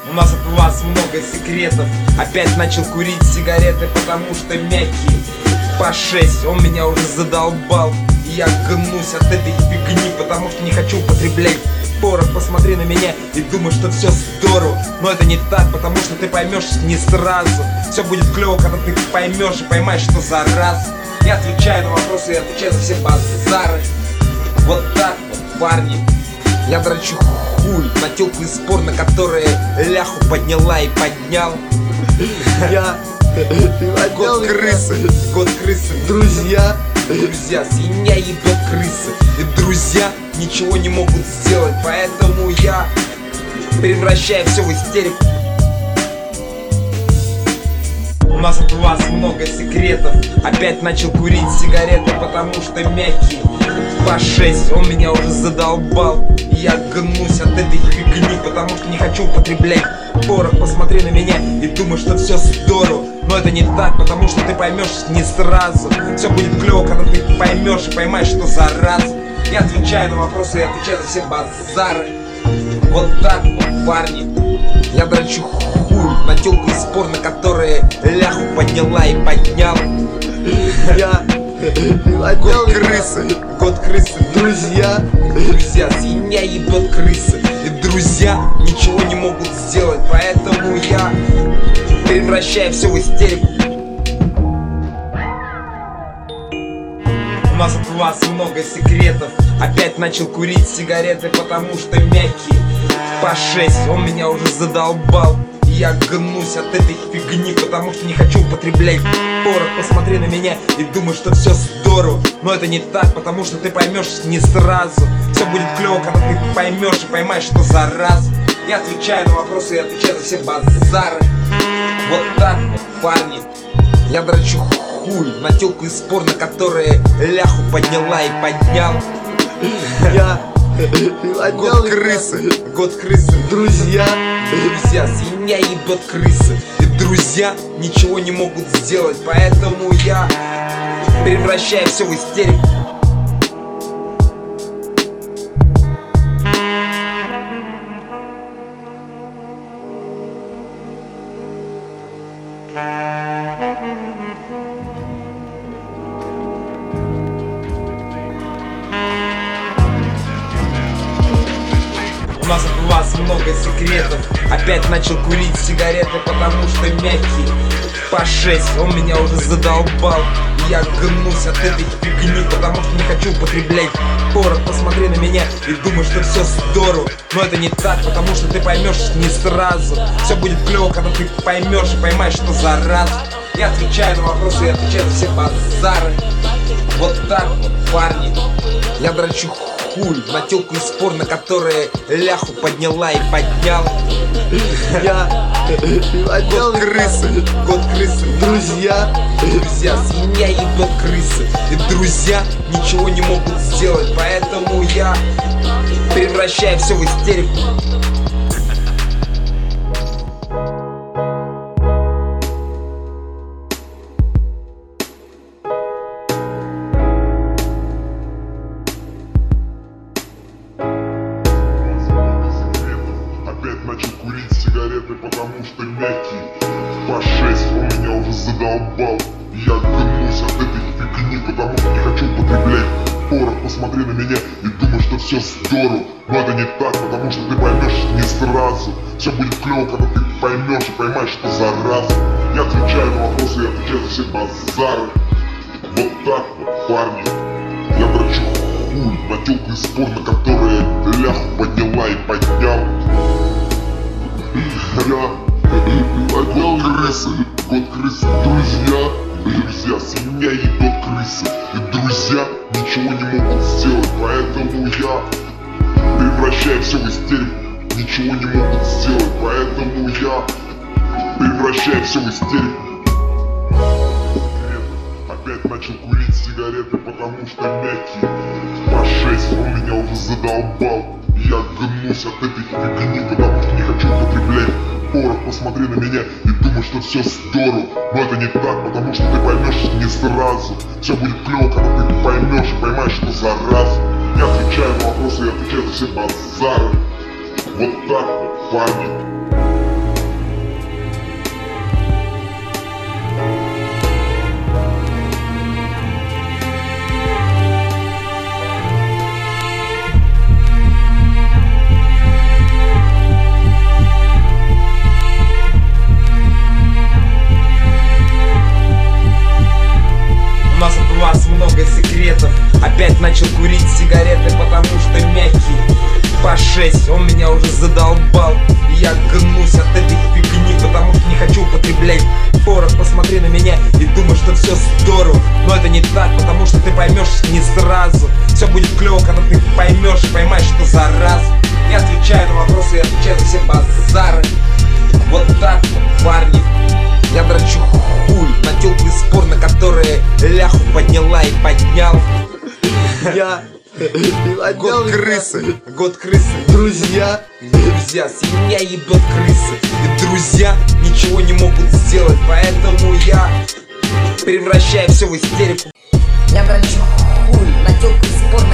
У нас от вас много секретов. Опять начал курить сигареты, потому что мягкие. По 6, он меня уже задолбал. И я гнусь от этой фигни, потому что не хочу употреблять порох. Посмотри на меня и думай, что все здорово. Но это не так, потому что ты поймешь не сразу. Все будет клево, когда ты поймешь и поймаешь, что за раз. Я отвечаю на вопросы и отвечаю за все базары. Вот так вот, парни. Я дрочу хуй на тёлку из порно, которая ляху подняла и поднял. Я год крысы, друзья, свинья ебет крысы. И друзья ничего не могут сделать, поэтому я превращаю все в истерику. У нас от вас много секретов. Опять начал курить сигареты, потому что мягкие. По 6, он меня уже задолбал. И я гнусь от этой фигни, потому что не хочу употреблять порох. Посмотри на меня и думай, что все здорово. Но это не так, потому что ты поймешь не сразу. Все будет клево, когда ты поймешь и поймаешь, что за раз. Я отвечаю на вопросы и отвечаю за все базары. Вот так вот, парни. Я дрочу хуй на тёлку из порно, которая ляху подняла и поднял. я Год крысы, друзья, свинья ебет крысы. И друзья ничего не могут сделать, поэтому я превращаю все в истерику. У нас от вас много секретов. Опять начал курить сигареты, потому что мягкие. По 6, он меня уже задолбал. И я гнусь от этой фигни, потому что не хочу употреблять порох. Посмотри на меня и думай, что все здорово. Но это не так, потому что ты поймешь не сразу. Все будет клево, когда ты поймешь и поймаешь, что за раз. Я отвечаю на вопросы и отвечаю за все базары. Вот так вот, парни. Я дрочу хуй на тёлку из порно, которая ляху подняла и поднял. я год крысы, друзья, свинья ебет крысы. И друзья ничего не могут сделать, поэтому я превращаю все в истерику. У нас от вас много секретов. Опять начал курить сигареты, потому что мягкие. По 6, он меня уже задолбал. И я гнусь от этой фигни, потому что не хочу употреблять порох. Посмотри на меня и думай, что все здорово. Но это не так, потому что ты поймешь не сразу. Все будет клево, когда ты поймешь и поймаешь, что за раз. Я отвечаю на вопросы и отвечаю за все базары. Вот так вот, парни. Я дрочу хуй на тёлку из порно, которая ляху подняла и поднял. я год крысы, друзья, свинья ебет крысы. И друзья ничего не могут сделать, поэтому я превращаю все в истерику. Начал курить сигареты, потому что мягкие. По 6, он меня уже задолбал. И я гнусь от этой фигни, потому что не хочу употреблять порох. Посмотри на меня и думай, что все здорово. Но это не так, потому что ты поймешь не сразу. Все будет клево, когда ты поймешь и поймаешь, что за раз. Я отвечаю на вопросы и отвечаю за все базары. Вот так вот, парни. Я дрочу хуй на тёлку из порно, которая ляху подняла и поднял. Год крысы, друзья, свинья ебет крысы. И друзья ничего не могут сделать, поэтому я превращаю все в истерику. Ничего не могут сделать, поэтому я превращаю все в истерику. Опять начал курить сигареты, потому что мягкие. По 6, он меня уже задолбал. И я гнусь от этой фигни, потому что не хочу употреблять порох. Посмотри на меня и думай, что все здорово. Но это не так, потому что ты поймешь не сразу. Все будет клево, когда ты поймешь и поймаешь, что за раз. Я отвечаю на вопросы и отвечаю за все базары. Вот так вот, парни. курить сигареты, потому что мягкие. По 6, он меня уже задолбал. И я гнусь от этой фигни, потому что не хочу употреблять порох. Посмотри на меня и думай, что все здорово. Но это не так, потому что ты поймешь не сразу. Все будет клево, когда ты поймешь и поймаешь, что зараза. Я отвечаю на вопросы, я отвечаю на все базары. Вот так вот, парни. Я дрочу хуй на теплый спор, на который ляху подняла и поднял. Я Год крысы, год крысы. Друзья, Друзья, семья ебет крысы. И друзья ничего не могут сделать, поэтому я превращаю все в истерику. Я дрочу хуй на теплый спор,